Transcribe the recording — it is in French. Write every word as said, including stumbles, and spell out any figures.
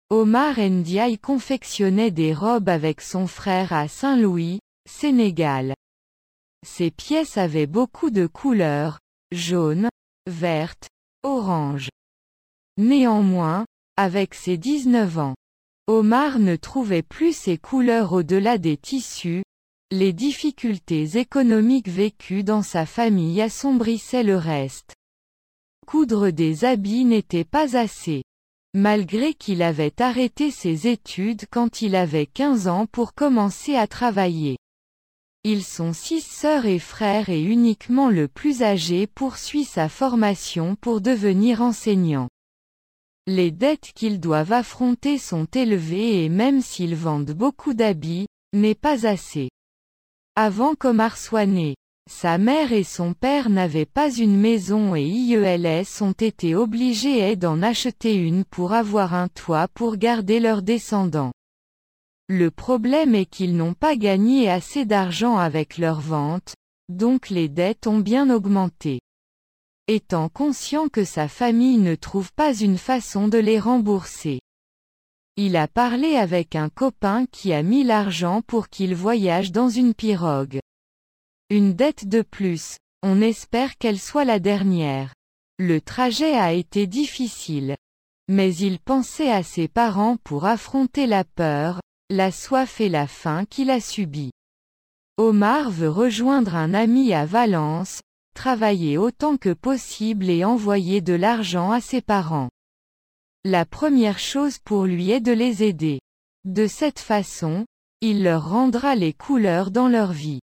Omar Ndiaye confectionnait des robes avec son frère à Saint-Louis, Sénégal. Ces pièces avaient beaucoup de couleurs, jaune, verte, orange. Néanmoins, avec ses dix-neuf ans, Omar ne trouvait plus ces couleurs au-delà des tissus, les difficultés économiques vécues dans sa famille assombrissaient le reste. Coudre des habits n'était pas assez. Malgré qu'il avait arrêté ses études quand il avait quinze ans pour commencer à travailler. Ils sont six sœurs et frères et uniquement le plus âgé poursuit sa formation pour devenir enseignant. Les dettes qu'ils doivent affronter sont élevées et même s'ils vendent beaucoup d'habits, n'est pas assez. Avant qu'Omar soit né, sa mère et son père n'avaient pas une maison et ils ont été obligés d'en acheter une pour avoir un toit pour garder leurs descendants. Le problème est qu'ils n'ont pas gagné assez d'argent avec leurs ventes, donc les dettes ont bien augmenté. Étant conscient que sa famille ne trouve pas une façon de les rembourser. Il a parlé avec un copain qui a mis l'argent pour qu'il voyage dans une pirogue. Une dette de plus, on espère qu'elle soit la dernière. Le trajet a été difficile. Mais il pensait à ses parents pour affronter la peur, la soif et la faim qu'il a subies. Omar veut rejoindre un ami à Valence, travailler autant que possible et envoyer de l'argent à ses parents. La première chose pour lui est de les aider. De cette façon, il leur rendra les couleurs dans leur vie.